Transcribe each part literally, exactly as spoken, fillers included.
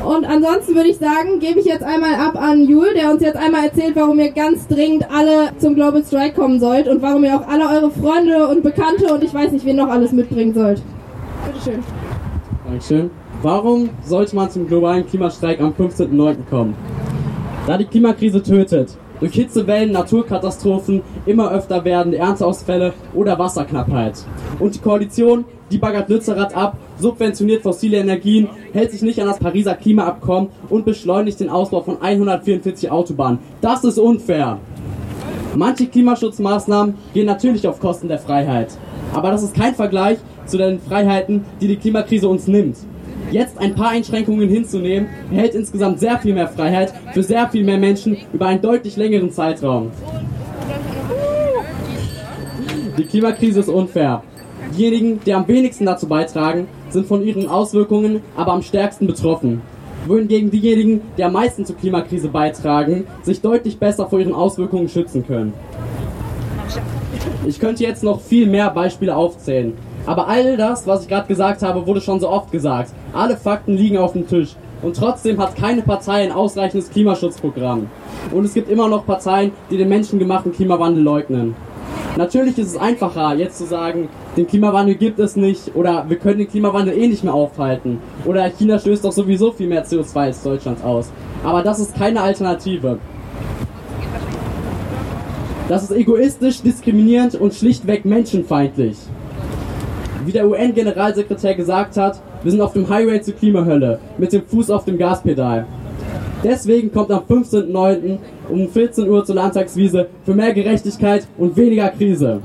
und ansonsten würde ich sagen, gebe ich jetzt einmal ab an Jul, der uns jetzt einmal erzählt, warum ihr ganz dringend alle zum Global Strike kommen sollt und warum ihr auch alle eure Freunde und Bekannte und ich weiß nicht, wen noch alles mitbringen sollt. Bitteschön. Dankeschön. Warum sollte man zum globalen Klimastreik am fünfzehnten neunten kommen? Da die Klimakrise tötet, durch Hitzewellen, Naturkatastrophen, immer öfter werdende Ernteausfälle oder Wasserknappheit. Und die Koalition, die baggert Lützerath ab, subventioniert fossile Energien, hält sich nicht an das Pariser Klimaabkommen und beschleunigt den Ausbau von hundertvierundvierzig Autobahnen. Das ist unfair. Manche Klimaschutzmaßnahmen gehen natürlich auf Kosten der Freiheit. Aber das ist kein Vergleich zu den Freiheiten, die die Klimakrise uns nimmt. Jetzt ein paar Einschränkungen hinzunehmen, erhält insgesamt sehr viel mehr Freiheit für sehr viel mehr Menschen über einen deutlich längeren Zeitraum. Die Klimakrise ist unfair. Diejenigen, die am wenigsten dazu beitragen, sind von ihren Auswirkungen aber am stärksten betroffen. Wohingegen diejenigen, die am meisten zur Klimakrise beitragen, sich deutlich besser vor ihren Auswirkungen schützen können. Ich könnte jetzt noch viel mehr Beispiele aufzählen. Aber all das, was ich gerade gesagt habe, wurde schon so oft gesagt. Alle Fakten liegen auf dem Tisch. Und trotzdem hat keine Partei ein ausreichendes Klimaschutzprogramm. Und es gibt immer noch Parteien, die den menschengemachten Klimawandel leugnen. Natürlich ist es einfacher, jetzt zu sagen, den Klimawandel gibt es nicht oder wir können den Klimawandel eh nicht mehr aufhalten. Oder China stößt doch sowieso viel mehr C O zwei als Deutschland aus. Aber das ist keine Alternative. Das ist egoistisch, diskriminierend und schlichtweg menschenfeindlich. Wie der U N-Generalsekretär gesagt hat, wir sind auf dem Highway zur Klimahölle, mit dem Fuß auf dem Gaspedal. Deswegen kommt am fünfzehnten neunten um vierzehn Uhr zur Landtagswiese für mehr Gerechtigkeit und weniger Krise.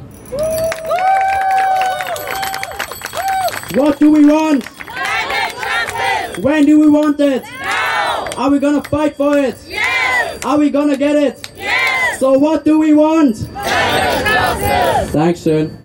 What do we want? When do we want it? Now! Are we gonna fight for it? Yes! Are we gonna get it? Yes! So what do we want? Dankeschön. Dankeschön.